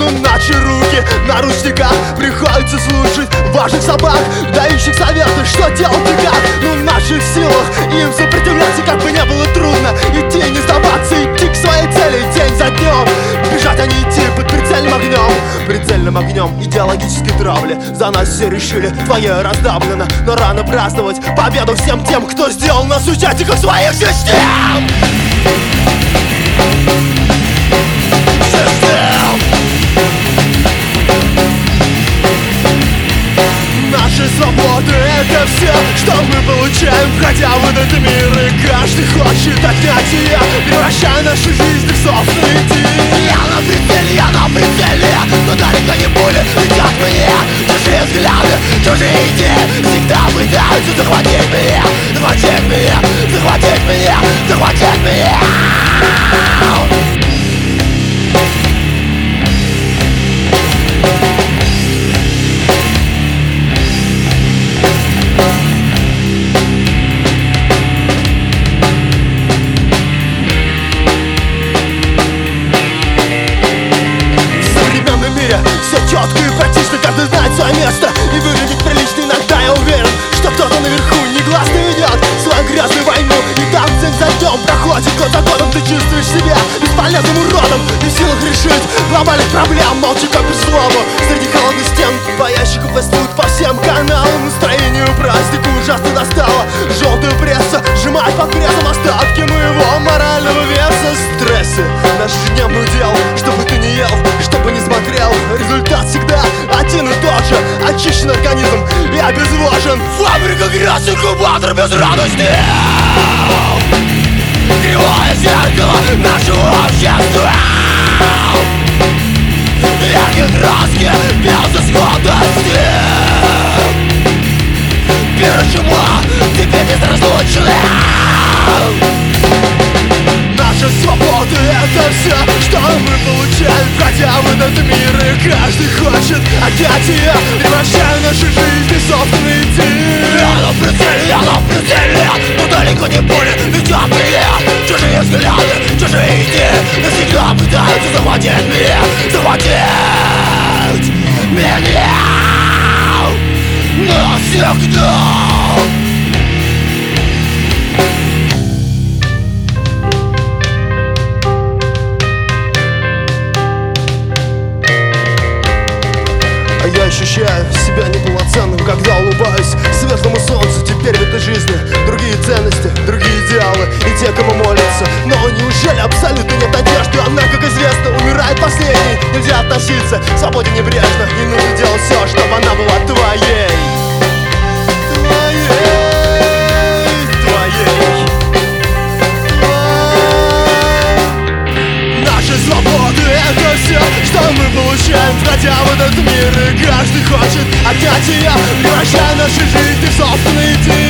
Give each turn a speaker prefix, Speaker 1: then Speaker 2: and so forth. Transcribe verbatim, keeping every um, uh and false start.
Speaker 1: но наши руки на ручниках. Приходится слушать важных собак, дающих советы, что делать и как. Но в наших силах им сопротивляться, как бы не было трудно. Идти, не сдаваться, идти к своей цели день за днем. Бежать, а не идти под прицельным огнем. Прицельным огнем идеологической травли. За нас все решили, твое раздавлено. Но рано праздновать победу всем тем, кто сделал нас участником своих систем. Систем. Наши свободы — это все, что мы получаем, входя в этот мир. И каждый хочет отнять ее, превращая наши жизни в собственные идеи. Я на прицеле, я на прицеле, но далеко не пули летят мне. Чужие взгляды, чужие идеи всегда пытаются захватить меня, захватить меня, захватить меня, захватить меня. Все четко и практично, каждый знает свое место. И выглядит прилично иногда, я уверен, что кто-то наверху негласно ведет свою грязную войну. И там день за днем проходит, год за годом ты чувствуешь себя бесполезным уродом, не в силах решить глобальных проблем, молча как без слова. Среди холодных стен боящиков фастфуд по всем каналам. Настроению празднику ужасно достало. Желтая пресса сжимает под прессом остатки моего морального веса. Стрессы, наш ежедневный удел, чтобы ты не ел, чтобы не смотрел. Результат всегда один и тот же. Очищен организм и обезвожен. Фабрика грязь, инкубатор без радости. Кривое зеркало нашего общества. Яркие краски без исходности. Первое чума, теперь безразлучны. Наша свобода — это все, что мы получаем, входя в этот мир. И каждый хочет отнять ее, превращая наши жизни в собственные идеи. Я на прицеле, я на прицеле, но далеко не пули летят меня. Чужие взгляды, чужие идеи навсегда пытаются захватить меня, захватить меня навсегда. Я ощущаю себя неполноценным, когда улыбаюсь светлому солнцу. Теперь в этой жизни другие ценности, другие идеалы и те, кому молятся. Но неужели абсолютно нет надежды? Она, как известно, умирает последней. Нельзя относиться к свободе небрежно. Не нужно делать все, чтобы она была твоей. Твоей, твоей. Наши свободы — это все, что мы получаем, входя в этот мир. И каждый хочет отнять ее, превращая наши жизни в собственные идеи.